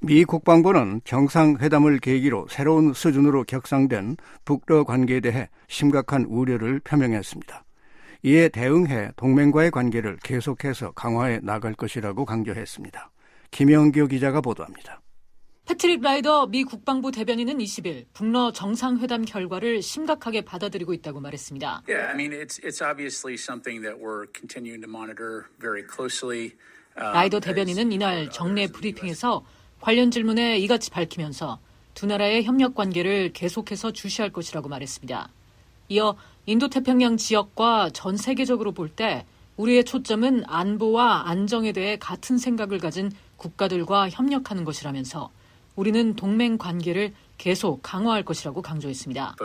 미 국방부는 정상회담을 계기로 새로운 수준으로 격상된 북러 관계에 대해 심각한 우려를 표명했습니다. 이에 대응해 동맹과의 관계를 계속해서 강화해 나갈 것이라고 강조했습니다. 김영규 기자가 보도합니다. 패트릭 라이더 미 국방부 대변인은 20일 북러 정상회담 결과를 심각하게 받아들이고 있다고 말했습니다. 라이더 대변인은 이날 정례 브리핑에서 관련 질문에 이같이 밝히면서 두 나라의 협력 관계를 계속해서 주시할 것이라고 말했습니다. 이어 인도태평양 지역과 전 세계적으로 볼 때 우리의 초점은 안보와 안정에 대해 같은 생각을 가진 국가들과 협력하는 것이라면서 우리는 동맹 관계를 계속 강화할 것이라고 강조했습니다.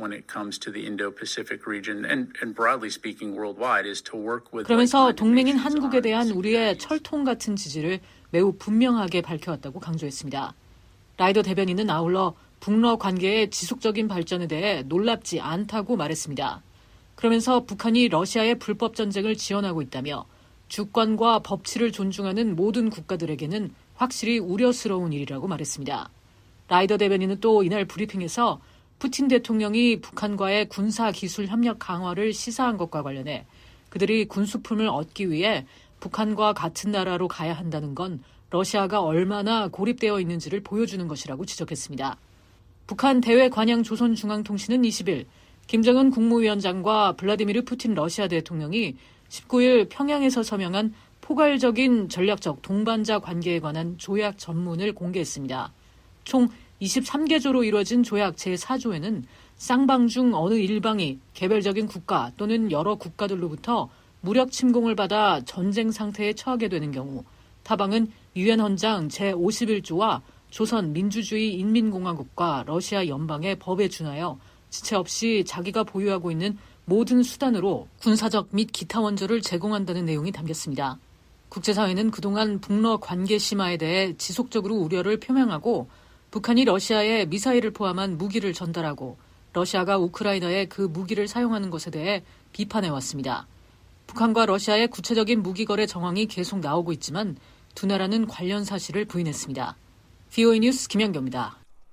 그러면서 동맹인 한국에 대한 우리의 철통 같은 지지를 매우 분명하게 밝혀왔다고 강조했습니다. 라이더 대변인은 아울러 북러 관계의 지속적인 발전에 대해 놀랍지 않다고 말했습니다. 그러면서 북한이 러시아의 불법 전쟁을 지원하고 있다며 주권과 법치를 존중하는 모든 국가들에게는 확실히 우려스러운 일이라고 말했습니다. 라이더 대변인은 또 이날 브리핑에서 푸틴 대통령이 북한과의 군사기술 협력 강화를 시사한 것과 관련해 그들이 군수품을 얻기 위해 북한과 같은 나라로 가야 한다는 건 러시아가 얼마나 고립되어 있는지를 보여주는 것이라고 지적했습니다. 북한 대외관양조선중앙통신은 20일 김정은 국무위원장과 블라디미르 푸틴 러시아 대통령이 19일 평양에서 서명한 포괄적인 전략적 동반자 관계에 관한 조약 전문을 공개했습니다. 총 23개조로 이루어진 조약 제4조에는 쌍방 중 어느 일방이 개별적인 국가 또는 여러 국가들로부터 무력 침공을 받아 전쟁 상태에 처하게 되는 경우 타방은 유엔 헌장 제51조와 조선 민주주의 인민공화국과 러시아 연방의 법에 준하여 지체 없이 자기가 보유하고 있는 모든 수단으로 군사적 및 기타 원조를 제공한다는 내용이 담겼습니다. 국제사회는 그동안 북러 관계 심화에 대해 지속적으로 우려를 표명하고 북한이 러시아에 미사일을 포함한 무기를 전달하고 러시아가 우크라이나에 그 무기를 사용하는 것에 대해 비판해왔습니다. 북한과 러시아의 구체적인 무기 거래 정황이 계속 나오고 있지만 두 나라는 관련 사실을 부인했습니다. VOA 뉴스 김연경입니다.